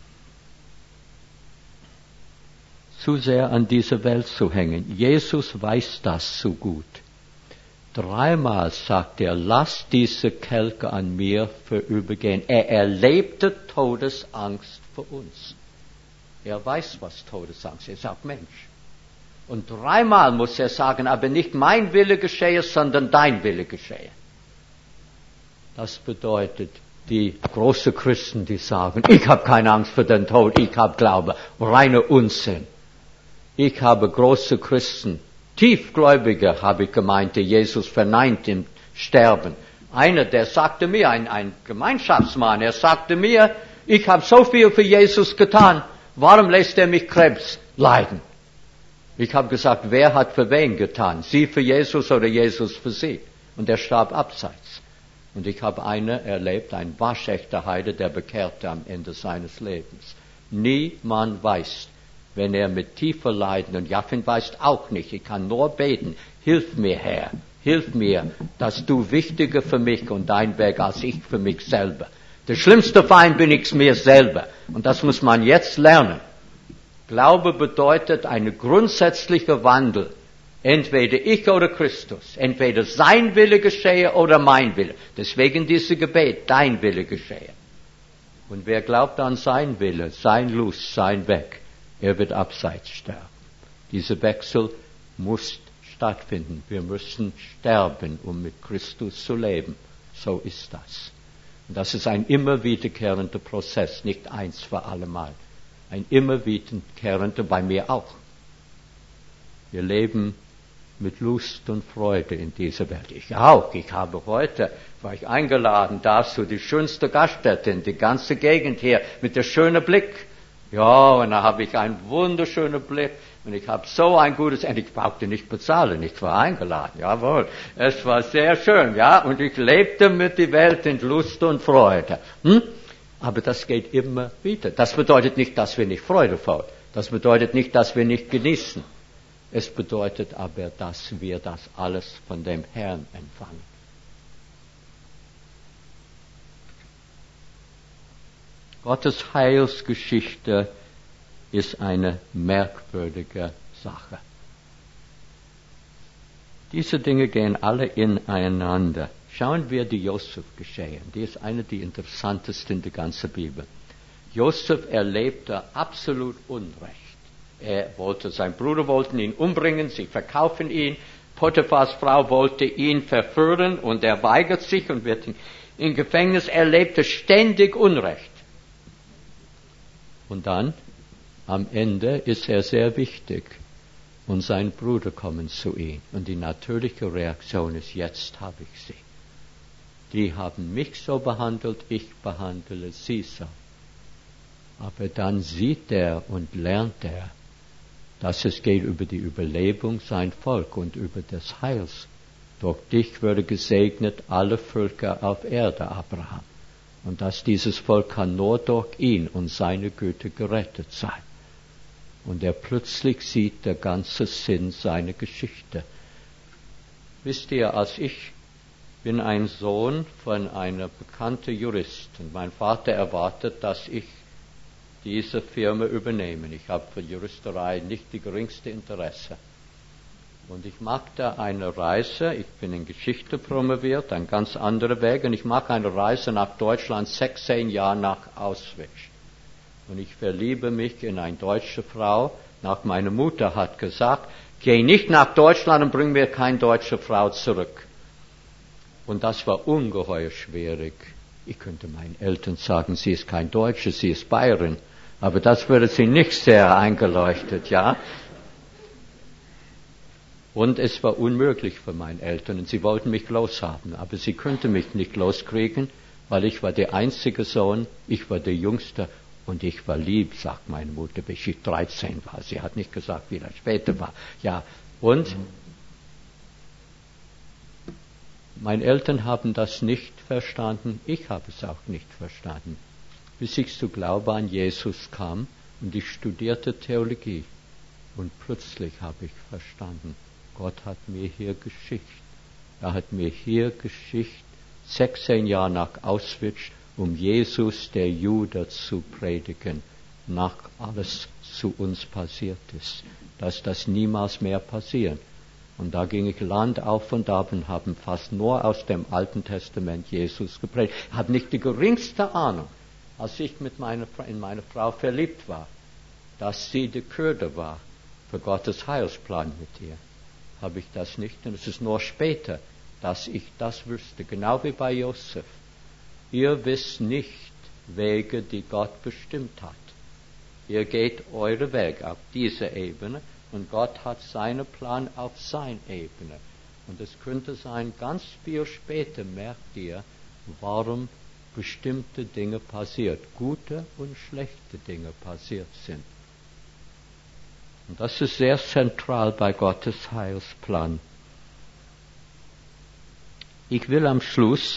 Zu sehr an dieser Welt zu hängen. Jesus weiß das so gut. Dreimal sagt er, lass diese Kelche an mir vorübergehen. Er erlebte Todesangst für uns. Er weiß, was Todesangst ist. Er ist auch Mensch. Und dreimal muss er sagen, aber nicht mein Wille geschehe, sondern dein Wille geschehe. Das bedeutet, die großen Christen, die sagen, ich habe keine Angst vor dem Tod, ich habe Glaube. Reiner Unsinn. Ich habe große Christen, Tiefgläubige, habe ich gemeint, die Jesus verneint im Sterben. Einer, der sagte mir, ein, ein Gemeinschaftsmann, er sagte mir, ich habe so viel für Jesus getan, warum lässt er mich Krebs leiden? Ich habe gesagt, wer hat für wen getan? Sie für Jesus oder Jesus für sie? Und er starb abseits. Und ich habe einen erlebt, ein waschechter Heide, der bekehrte am Ende seines Lebens. Niemand weiß, wenn er mit tiefer Leiden, und Jaffin weiß auch nicht, ich kann nur beten, hilf mir, Herr, hilf mir, dass du wichtiger für mich und dein Weg als ich für mich selber. Der schlimmste Feind bin ich mir selber. Und das muss man jetzt lernen. Glaube bedeutet ein grundsätzlicher Wandel. Entweder ich oder Christus. Entweder sein Wille geschehe oder mein Wille. Deswegen dieses Gebet, dein Wille geschehe. Und wer glaubt an sein Wille, sein Lust, sein Weg, er wird abseits sterben. Dieser Wechsel muss stattfinden. Wir müssen sterben, um mit Christus zu leben. So ist das. Und das ist ein immer wiederkehrender Prozess, nicht eins für allemal. Ein immer wiederkehrender, bei mir auch. Wir leben mit Lust und Freude in dieser Welt. Ich auch. Ich habe heute, war ich eingeladen, da zu die schönste Gaststätte, die ganze Gegend hier, mit der schönen Blick. Ja, und da habe ich einen wunderschönen Blick. Und ich habe so ein gutes, und ich brauchte nicht bezahlen, ich war eingeladen, jawohl. Es war sehr schön, ja, und ich lebte mit der Welt in Lust und Freude. Hm? Aber das geht immer wieder. Das bedeutet nicht, dass wir nicht Freude haben. Das bedeutet nicht, dass wir nicht genießen. Es bedeutet aber, dass wir das alles von dem Herrn empfangen. Gottes Heilsgeschichte ist eine merkwürdige Sache. Diese Dinge gehen alle ineinander. Schauen wir die Josef geschehen. Die ist eine der interessantesten in der ganzen Bibel. Josef erlebte absolut Unrecht. Er wollte, sein Bruder wollten ihn umbringen, sie verkaufen ihn. Potiphars Frau wollte ihn verführen und er weigert sich und wird in, in Gefängnis. Er erlebte ständig Unrecht. Und dann, am Ende, ist er sehr wichtig. Und sein Bruder kommen zu ihm. Und die natürliche Reaktion ist, jetzt habe ich sie. Die haben mich so behandelt, ich behandle sie so. Aber dann sieht er und lernt er, dass es geht über die Überlebung sein Volk und über das Heils. Durch dich würde gesegnet alle Völker auf Erde, Abraham. Und dass dieses Volk kann nur durch ihn und seine Güte gerettet sein. Und er plötzlich sieht der ganze Sinn seiner Geschichte. Wisst ihr, als ich bin ein Sohn von einer bekannten Jurist und mein Vater erwartet, dass ich diese Firma übernehme. Ich habe für Juristerei nicht die geringste Interesse. Und ich machte eine Reise, ich bin in Geschichte promoviert, ein ganz anderer Weg, und ich mache eine Reise nach Deutschland, sechzehn Jahre nach Auschwitz. Und ich verliebe mich in eine deutsche Frau. Nach meiner Mutter hat gesagt, geh nicht nach Deutschland und bring mir keine deutsche Frau zurück. Und das war ungeheuer schwierig. Ich könnte meinen Eltern sagen, sie ist kein Deutsche, sie ist Bayerin. Aber das würde sie nicht sehr eingeleuchtet, ja. Und es war unmöglich für meine Eltern, und sie wollten mich loshaben, aber sie könnten mich nicht loskriegen, weil ich war der einzige Sohn, ich war der Jüngste, und ich war lieb, sagt meine Mutter, bis ich dreizehn war. Sie hat nicht gesagt, wie das später war. Ja, und meine Eltern haben das nicht verstanden, ich habe es auch nicht verstanden, bis ich zu Glauben an Jesus kam und ich studierte Theologie. Und plötzlich habe ich verstanden, Gott hat mir hier Geschichte. Er hat mir hier Geschichte, sechzehn Jahre nach Auschwitz, um Jesus, der Jude, zu predigen, nach alles zu uns passiert ist, dass das niemals mehr passiert. Und da ging ich Land auf und ab und habe fast nur aus dem Alten Testament Jesus gepredigt. Ich habe nicht die geringste Ahnung, als ich mit meiner, in meine Frau verliebt war, dass sie die Kürde war für Gottes Heilsplan mit ihr. Habe ich das nicht. Und es ist nur später, dass ich das wüsste, genau wie bei Josef. Ihr wisst nicht Wege, die Gott bestimmt hat. Ihr geht eure Wege auf diese Ebene und Gott hat seinen Plan auf seine Ebene. Und es könnte sein, ganz viel später merkt ihr, warum bestimmte Dinge passiert, gute und schlechte Dinge passiert sind. Und das ist sehr zentral bei Gottes Heilsplan. Ich will am Schluss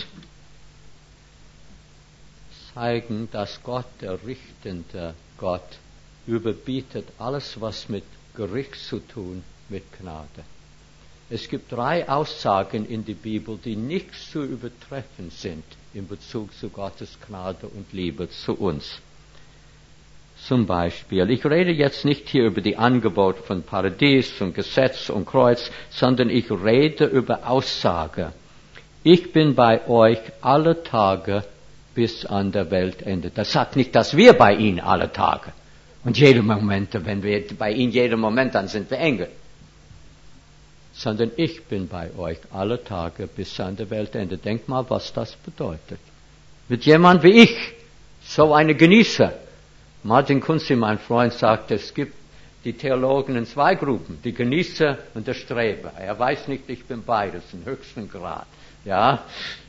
zeigen, dass Gott, der richtende Gott, überbietet alles, was mit Gericht zu tun, mit Gnade. Es gibt drei Aussagen in der Bibel, die nicht zu übertreffen sind in Bezug zu Gottes Gnade und Liebe zu uns. Zum Beispiel, ich rede jetzt nicht hier über die Angebot von Paradies und Gesetz und Kreuz, sondern ich rede über Aussage. Ich bin bei euch alle Tage bis an der Weltende. Das sagt nicht, dass wir bei ihnen alle Tage und jede Moment, wenn wir bei ihnen jeden Moment, dann sind wir Engel. Sondern ich bin bei euch alle Tage bis an der Weltende. Denk mal, was das bedeutet. Mit jemand wie ich, so eine Genießer. Martin Kunze, mein Freund, sagt, es gibt die Theologen in zwei Gruppen, die Genießer und der Streber. Er weiß nicht, ich bin beides, im höchsten Grad. Ja.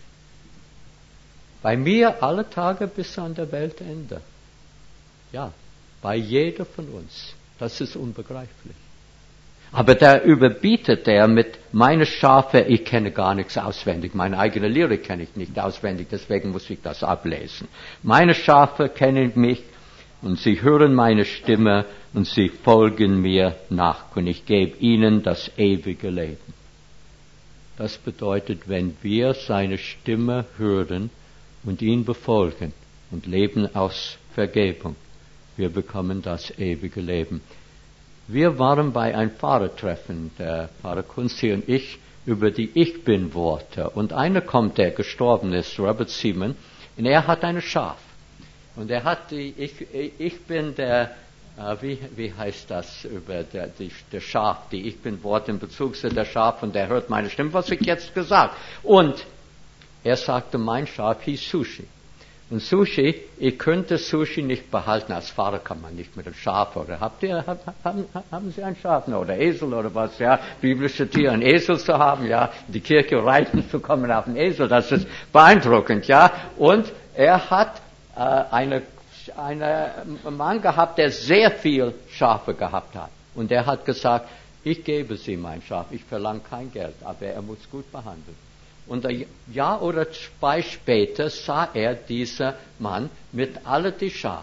Bei mir alle Tage bis an der Weltende. Ja, bei jeder von uns. Das ist unbegreiflich. Aber da überbietet er mit meine Schafe, ich kenne gar nichts auswendig, meine eigene Lyrik kenne ich nicht auswendig, deswegen muss ich das ablesen. Meine Schafe kennen mich und sie hören meine Stimme und sie folgen mir nach und ich gebe ihnen das ewige Leben. Das bedeutet, wenn wir seine Stimme hören und ihn befolgen und leben aus Vergebung, wir bekommen das ewige Leben. Wir waren bei einem Pfarrertreffen, der Pfarrer Kunze und ich, über die Ich-Bin-Worte. Und einer kommt, der gestorben ist, Robert Seaman, und er hat ein Schaf. Und er hat die, ich, ich bin der, äh, wie, wie heißt das, über der, die, der Schaf, die Ich-Bin-Worte in Bezug zu der Schaf, und der hört meine Stimme, was ich jetzt gesagt. Und er sagte, mein Schaf hieß Sushi. Und Sushi, ich könnte Sushi nicht behalten. Als Fahrer kann man nicht mit dem Schaf, oder habt ihr, haben, haben Sie ein Schaf oder Esel oder was, ja? Biblische Tiere, ein Esel zu haben, ja? In die Kirche reiten zu kommen auf einen Esel, das ist beeindruckend, ja? Und er hat, äh, eine, eine, einen Mann gehabt, der sehr viel Schafe gehabt hat. Und er hat gesagt, ich gebe Sie mein Schaf, ich verlange kein Geld, aber er muss gut behandeln. Und ein Jahr oder zwei später sah er dieser Mann mit alle die Schafe.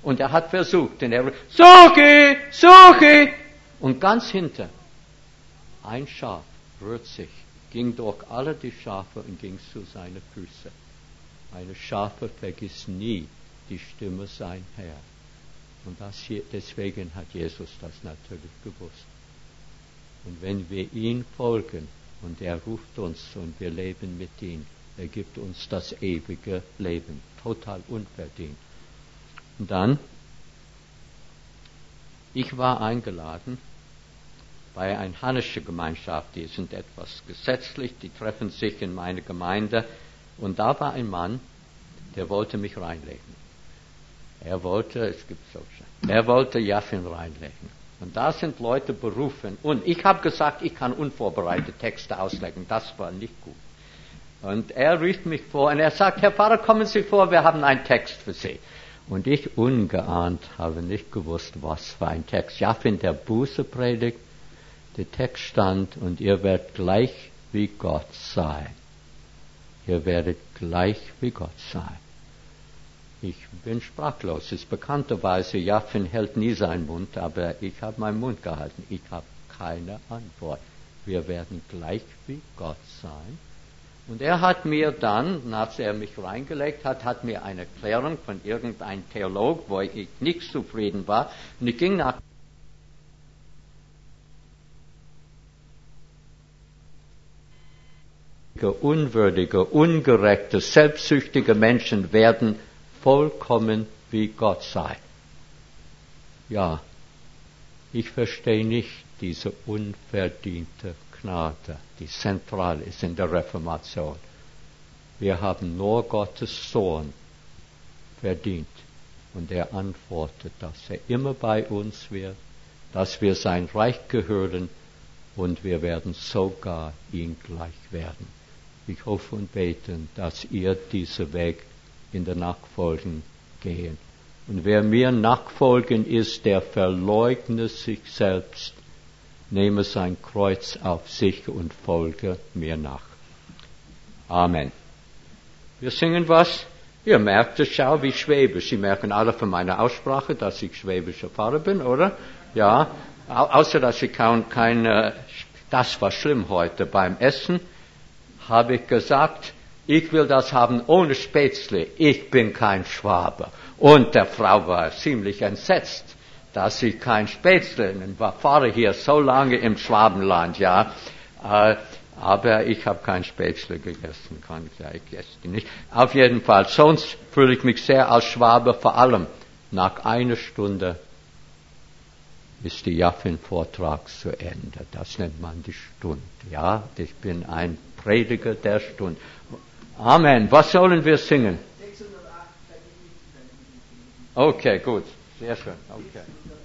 Und er hat versucht, und er rief, suche, suche! Und ganz hinter, ein Schaf rührt sich, ging durch alle die Schafe und ging zu seinen Füßen. Eine Schafe vergisst nie die Stimme sein Herr. Und das hier, deswegen hat Jesus das natürlich gewusst. Und wenn wir ihm folgen und er ruft uns und wir leben mit ihm, er gibt uns das ewige Leben, total unverdient. Und dann, ich war eingeladen bei einer Hannesche Gemeinschaft, die sind etwas gesetzlich, die treffen sich in meine Gemeinde. Und da war ein Mann, der wollte mich reinlegen. Er wollte, es gibt solche, er wollte Jaffin reinlegen. Und da sind Leute berufen. Und ich habe gesagt, ich kann unvorbereitete Texte auslegen. Das war nicht gut. Und er rief mich vor und er sagt, Herr Pfarrer, kommen Sie vor, wir haben einen Text für Sie. Und ich ungeahnt habe nicht gewusst, was für ein Text. Jaffin der Buße predigt, der Text stand, und ihr werdet gleich wie Gott sein. Ihr werdet gleich wie Gott sein. Ich bin sprachlos. Es ist bekannterweise, Jaffin hält nie seinen Mund, aber ich habe meinen Mund gehalten. Ich habe keine Antwort. Wir werden gleich wie Gott sein. Und er hat mir dann, nachdem er mich reingelegt hat, hat mir eine Erklärung von irgendeinem Theolog, wo ich nicht zufrieden war. Und ich ging nach unwürdige, ungerechte, selbstsüchtige Menschen werden vollkommen wie Gott sein. Ja, ich verstehe nicht diese unverdiente Gnade, die zentral ist in der Reformation. Wir haben nur Gottes Sohn verdient. Und er antwortet, dass er immer bei uns wird, dass wir sein Reich gehören und wir werden sogar ihm gleich werden. Ich hoffe und bete, dass ihr diesen Weg in der Nachfolgen gehen. Und wer mir nachfolgen ist, der verleugne sich selbst, nehme sein Kreuz auf sich und folge mir nach. Amen. Wir singen was. Ihr merkt es, schau, wie schwäbisch. Sie merken alle von meiner Aussprache, dass ich schwäbischer Pfarrer bin, oder? Ja, au- außer dass ich kaum keine, das war schlimm heute beim Essen, habe ich gesagt, ich will das haben ohne Spätzle. Ich bin kein Schwabe. Und der Frau war ziemlich entsetzt, dass ich kein Spätzle, ich war fahre hier so lange im Schwabenland, ja, äh, aber ich habe kein Spätzle gegessen, kann ich sagen, ich esse die nicht. Auf jeden Fall, sonst fühle ich mich sehr als Schwabe, vor allem nach einer Stunde ist die Jaffin-Vortrag zu Ende. Das nennt man die Stunde, ja, ich bin ein Prediger der Stunde. Amen. Was sollen wir singen? Okay, gut. Sehr schön. Okay.